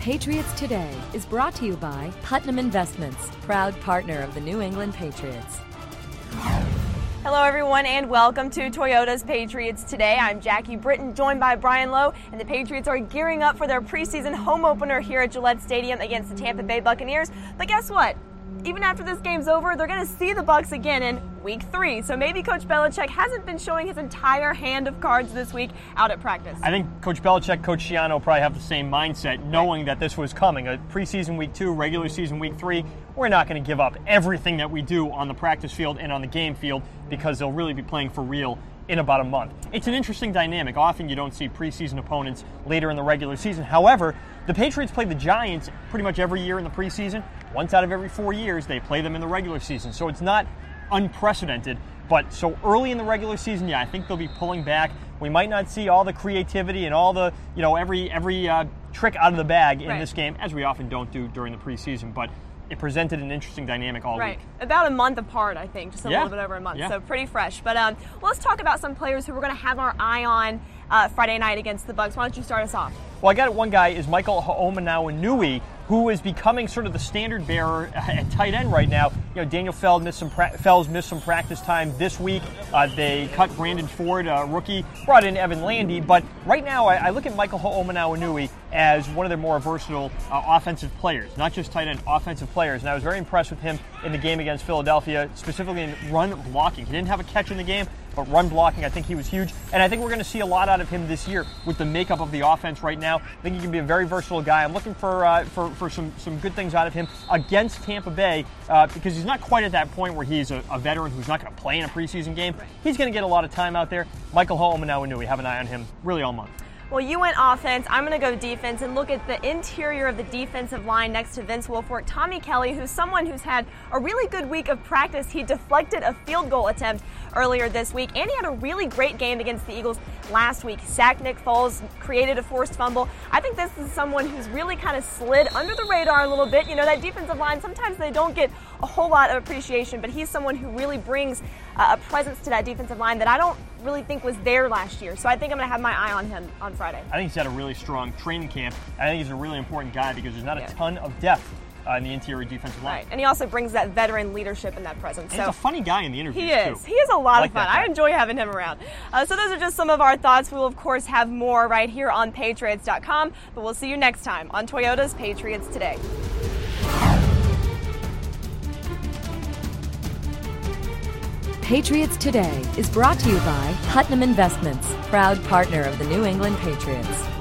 Patriots Today is brought to you by Putnam Investments, proud partner of the New England Patriots. Hello everyone and welcome to Toyota's Patriots Today. I'm Jackie Britton, joined by Brian Lowe, and the Patriots are gearing up for their preseason home opener here at Gillette Stadium against the Tampa Bay Buccaneers. But guess what? Even after this game's over, they're going to see the Bucs again in Week 3. So maybe Coach Belichick hasn't been showing his entire hand of cards this week out at practice. I think Coach Belichick, Coach Schiano probably have the same mindset, knowing that this was coming. A preseason Week 2, regular season Week 3, we're not going to give up everything that we do on the practice field and on the game field because they'll really be playing for real in about a month. It's an interesting dynamic. Often you don't see preseason opponents later in the regular season. However, the Patriots play the Giants pretty much every year in the preseason. Once out of every 4 years, they play them in the regular season. So it's not unprecedented. But so early in the regular season, yeah, I think they'll be pulling back. We might not see all the creativity and all the, every trick out of the bag in this game, as we often don't do during the preseason. But it presented an interesting dynamic all week. About a month apart, I think, just a little bit over a month, so pretty fresh. But let's talk about some players who we're going to have our eye on Friday night against the Bucs. Why don't you start us off? Well, I got one guy is Michael Hoomanawanui, who is becoming sort of the standard bearer at tight end right now. Daniel Fells missed some practice time this week. They cut Brandon Ford, rookie, brought in Evan Landy. But right now, I look at Michael Hoomanawanui as one of their more versatile offensive players, not just tight end, offensive players. And I was very impressed with him in the game against Philadelphia, specifically in run blocking. He didn't have a catch in the game, but run blocking, I think he was huge. And I think we're going to see a lot out of him this year with the makeup of the offense right now. I think he can be a very versatile guy. I'm looking for some good things out of him against Tampa Bay because he's not quite at that point where he's a veteran who's not going to play in a preseason game. He's going to get a lot of time out there. Michael Hoomanawanui, have an eye on him really all month. Well, you went offense. I'm going to go defense and look at the interior of the defensive line next to Vince Wilfork. Tommy Kelly, who's someone who's had a really good week of practice. He deflected a field goal attempt earlier this week, and he had a really great game against the Eagles last week. Sacked Nick Foles, created a forced fumble. I think this is someone who's really kind of slid under the radar a little bit. That defensive line, sometimes they don't get a whole lot of appreciation, but he's someone who really brings a presence to that defensive line that I don't really think was there last year. So I think I'm going to have my eye on him on Friday. I think he's had a really strong training camp. I think he's a really important guy because there's not a ton of depth in the interior defensive line. Right, and he also brings that veteran leadership and that presence. And he's a funny guy in the interviews, He is. He is a lot of fun. I enjoy having him around. So those are just some of our thoughts. We will, of course, have more right here on Patriots.com, but we'll see you next time on Toyota's Patriots Today. Patriots Today is brought to you by Putnam Investments, proud partner of the New England Patriots.